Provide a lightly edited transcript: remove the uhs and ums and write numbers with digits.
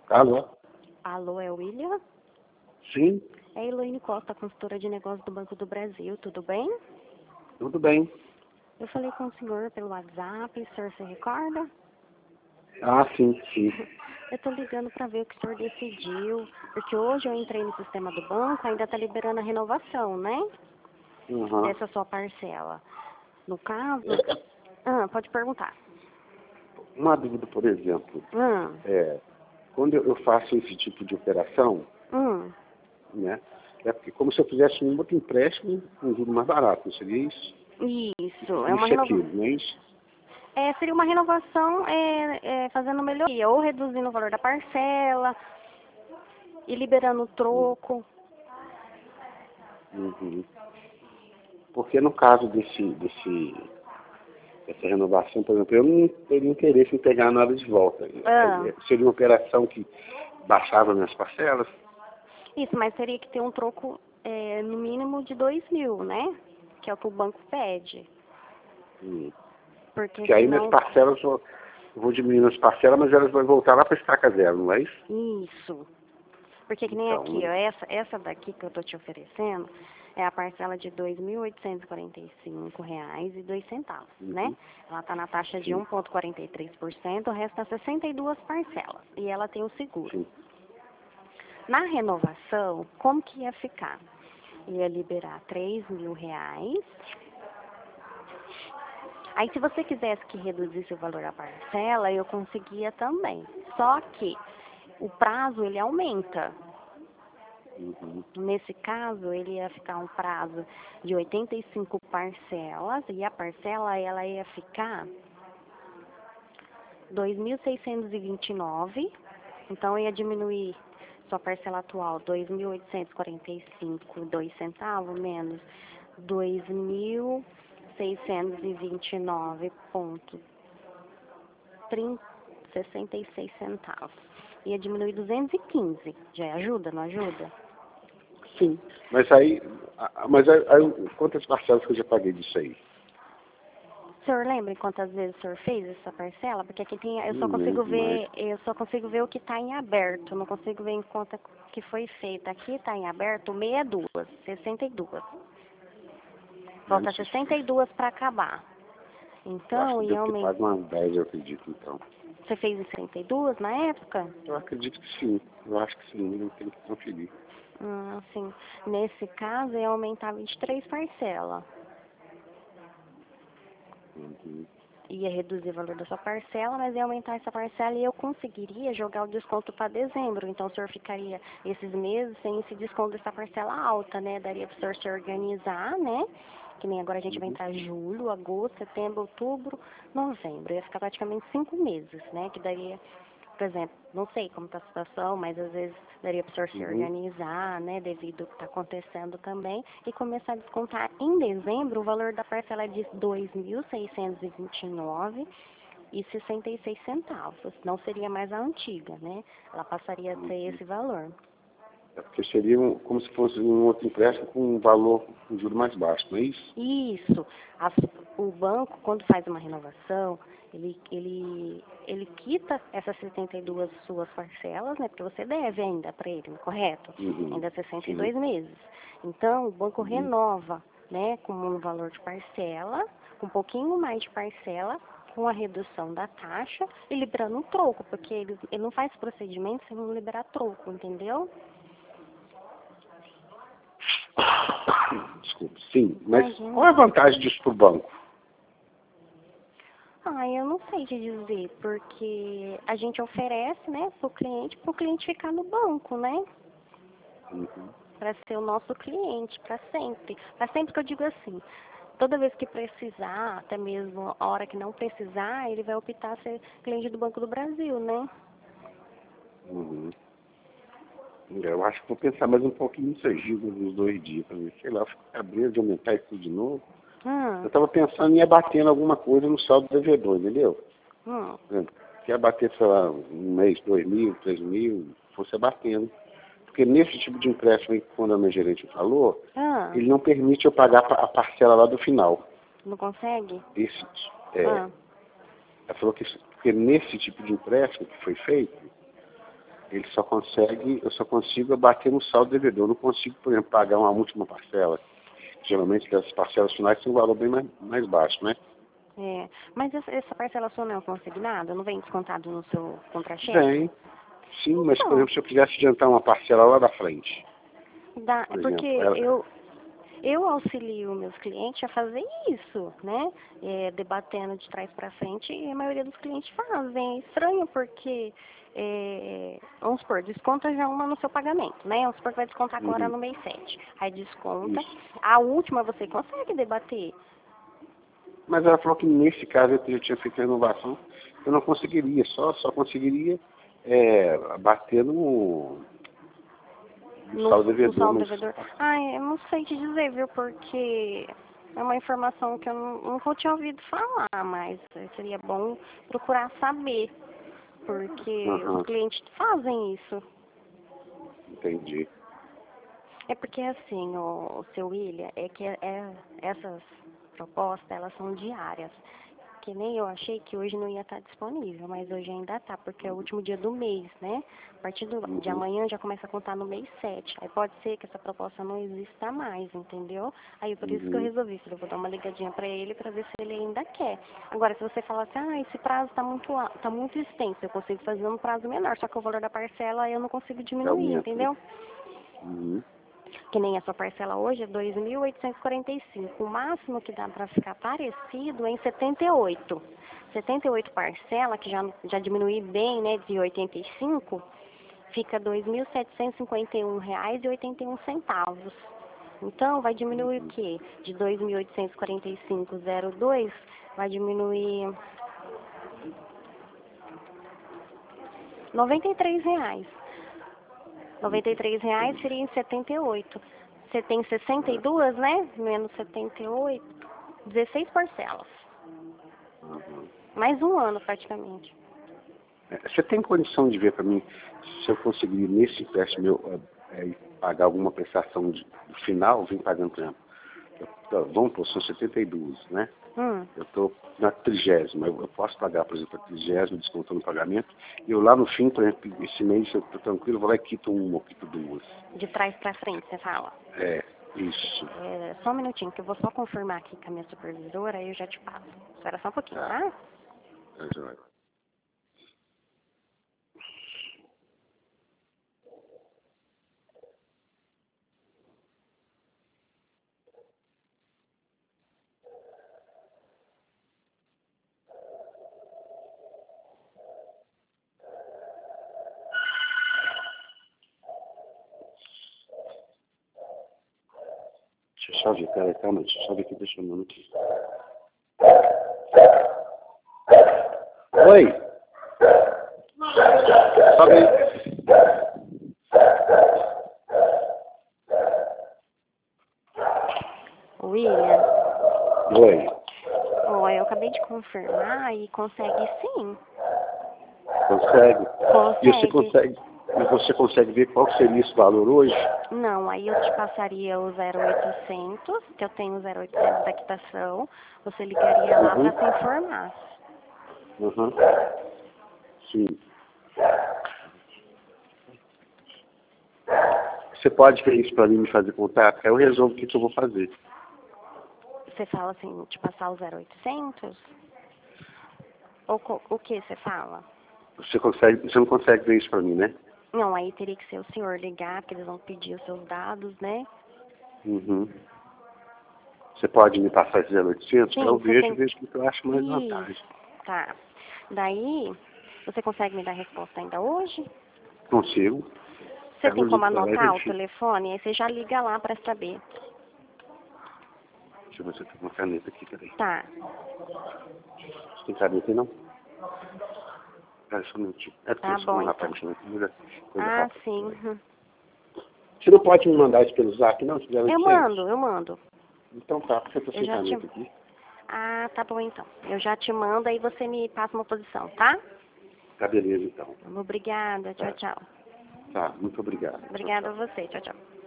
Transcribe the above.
Alô? Alô, é o William? Sim, É Elaine Costa, consultora de negócios do Banco do Brasil, tudo bem? tudo bem. Eu falei com o senhor pelo WhatsApp, o senhor se recorda? Ah, sim, sim. Eu tô ligando para ver o que o senhor decidiu, porque hoje eu entrei no sistema do banco, ainda tá liberando a renovação, né? Uhum. Dessa sua parcela. No caso... pode perguntar. Uma dúvida, por exemplo, Hum, quando eu faço esse tipo de operação, hum, né, é porque como se eu fizesse um outro empréstimo com juros mais barato, não seria isso? isso, é uma Isso e renovação. aquilo, não é isso? Seria uma renovação fazendo melhoria, ou reduzindo o valor da parcela, e liberando o troco. Uhum. Porque no caso dessa renovação, por exemplo, eu não teria interesse em pegar nada de volta. Seria uma operação que baixava minhas parcelas? Isso, mas teria que ter um troco no mínimo de 2.000, né? Que é o que o banco pede. Porque Que aí minhas senão... parcelas, eu vou diminuindo as parcelas, mas elas vão voltar lá para estaca zero, não é isso? Isso. Porque que nem Então, aqui, ó, essa daqui que eu tô te oferecendo é a parcela de R$ 2.845,02, né? Ela tá na taxa de sim, 1,43%, resta 62 parcelas. E ela tem o seguro. sim. Na renovação, como que ia ficar? Ia liberar R$ 3.000. Aí, se você quisesse que reduzisse o valor da parcela, eu conseguia também. Só que o prazo, ele aumenta. Nesse caso, ele ia ficar um prazo de 85 parcelas e a parcela, ela ia ficar 2.629. Então, ia diminuir sua parcela atual, 2.845,02 menos 2.629,66. Ia diminuir 215. Já ajuda, não ajuda? Sim, mas aí quantas parcelas que eu já paguei disso aí? O senhor lembra quantas vezes o senhor fez essa parcela? Porque aqui tem, eu só Não consigo lembro mais. ver o que está em aberto, não consigo ver em conta que foi feita. Aqui está em aberto 62. Falta 62 para acabar. Eu acho Então, que ia devo ter aumentar. pago umas 10, eu acredito, então. Você fez em 62 na época? Eu acredito que sim, eu acho que sim, não tenho que conferir. Sim. Nesse caso, ia aumentar 23 parcelas. Ia reduzir o valor da sua parcela, mas ia aumentar essa parcela e eu conseguiria jogar o desconto para dezembro. Então, o senhor ficaria esses meses sem esse desconto dessa parcela alta, né? Daria para o senhor se organizar, né? Que nem agora a gente vai entrar julho, agosto, setembro, outubro, novembro. Ia ficar praticamente 5 meses, né? Que daria, por exemplo, não sei como está a situação, mas às vezes daria para o senhor se organizar, né? Devido ao que está acontecendo também. E começar a descontar em dezembro o valor da parcela de R$ 2.629,66. Não seria mais a antiga, né? Ela passaria a ter esse valor. É porque seria como se fosse um outro empréstimo com um valor, um juro mais baixo, não é isso? Isso. O banco, quando faz uma renovação, ele quita essas 72 suas parcelas, né? Porque você deve ainda para ele, correto? Ainda 62 meses. Então, o banco renova, né? Com um valor de parcela, com um pouquinho mais de parcela, com a redução da taxa e liberando um troco, porque ele não faz procedimento sem não liberar troco, entendeu? Desculpe, sim, mas qual é a vantagem disso para o banco? Eu não sei te dizer, porque a gente oferece, né, para o cliente ficar no banco, né? Para ser o nosso cliente, para sempre. Para sempre que eu digo assim, toda vez que precisar, até mesmo a hora que não precisar, ele vai optar a ser cliente do Banco do Brasil, né? Eu acho que vou pensar mais um pouquinho nisso aí, nos 2 dias, para ver, sei lá, ficar abrindo de aumentar isso tudo de novo. Eu estava pensando em ir abatendo alguma coisa no saldo do devedor, entendeu? Por exemplo, se abater, sei lá, 1 mês, 2.000, 3.000, fosse abatendo. Porque nesse tipo de empréstimo aí, quando a minha gerente falou, ele não permite eu pagar a parcela lá do final. Não consegue? Ela falou que porque nesse tipo de empréstimo que foi feito, eu só consigo bater no saldo devedor. Eu não consigo, por exemplo, pagar uma última parcela. Geralmente as parcelas finais têm um valor bem mais baixo, né? É, mas essa parcela sua não é consignada? Não vem descontado no seu contra-cheque? Vem, sim, mas, por Então, exemplo, se eu quisesse adiantar uma parcela lá da frente, por porque exemplo, ela... eu auxilio meus clientes a fazer isso, né? Debatendo de trás para frente, e a maioria dos clientes fazem. É estranho porque, vamos supor, desconta já uma no seu pagamento, né? Vamos supor que vai descontar agora Uhum, no mês 7. Aí desconta, isso. a última você consegue debater. Mas ela falou que nesse caso eu já tinha feito a renovação, eu não conseguiria, só conseguiria bater no saldo No devedor. saldo devedor. Ai, eu não sei te dizer, viu? Porque é uma informação que eu nunca tinha ouvido falar, mas seria bom procurar saber, porque os Aham, clientes fazem isso. entendi. É porque assim, o seu William, é que essas propostas, elas são diárias. Que nem eu achei que hoje não ia estar disponível, mas hoje ainda está, porque é o último dia do mês, né? A partir de Uhum, amanhã já começa a contar no mês 7. Aí pode ser que essa proposta não exista mais, entendeu? Aí por isso que eu uhum. resolvi, falei, eu vou dar uma ligadinha para ele para ver se ele ainda quer. Agora, se você falar assim, esse prazo tá muito extenso, eu consigo fazer um prazo menor, só que o valor da parcela eu não consigo diminuir, Aumenta, né? entendeu? Uhum. Que nem a sua parcela hoje é 2.845. O máximo que dá para ficar parecido é em 78. 78 parcela, que já diminui bem, né, de 85, fica R$ 2.751,81. Então, vai diminuir o quê? De 2.845,02, vai diminuir R$ 93. R$ 93 seria em 78. Você tem 62, né? Menos 78, 16 parcelas. Uhum. Mais um ano, praticamente. Você tem condição de ver para mim se eu conseguir, nesse empréstimo meu, pagar alguma prestação do final, vim pagando, por exemplo, vamos por, são 72, né? Eu estou na 30ª, eu posso pagar, por exemplo, a 30ª, descontando o pagamento, e eu lá no fim, por exemplo, esse mês, eu estou tranquilo, eu vou lá e quito uma ou quito duas. De trás para frente, você fala. Isso. Só um minutinho, que eu vou só confirmar aqui com a minha supervisora, aí eu já te passo. Espera só um pouquinho, tá? Tá joia. Deixa eu só ver, peraí, calma, deixa eu só ver quem tá chamando aqui. Oi! Sobe aí. William, Oi. eu acabei de confirmar e consegue sim. Consegue? Consegue. E você consegue ver qual seria esse valor hoje? Não, aí eu te passaria o 0800, que eu tenho o 0800 da quitação. Você ligaria lá para se informar. Uhum. Sim. Você pode ver isso para mim, me fazer contato? Aí eu resolvo o que eu vou fazer. Você fala assim, te passar o 0800? Ou o que você fala? Você não consegue ver isso para mim, né? Não, aí teria que ser o senhor ligar, porque eles vão pedir os seus dados, né? Uhum. Você pode me passar esse 0800? Sim, Eu você vejo tem... o que eu acho mais vantagem. Isso, tá. Daí, você consegue me dar a resposta ainda hoje? Consigo. Você tem como Vai lá e anotar o verifico. telefone? Aí você já liga lá para saber. Deixa eu ver se eu tenho uma caneta aqui, peraí. Tá. Você tem caneta aí, não? Só um minutinho. É porque Tá eu sou bom, um então. rapaz, coisa Ah, rápida. sim. Você não pode me mandar isso pelo zap, não? Se der Eu 800? mando, eu mando. Então tá, porque eu tô Eu sem já te... caneta aqui. Ah, tá bom então. Eu já te mando, aí você me passa uma posição, tá? Tá, beleza, então. Obrigada, tchau, Tá, tchau. tá, muito obrigado. Tchau, Obrigada a tchau. você, tchau, tchau.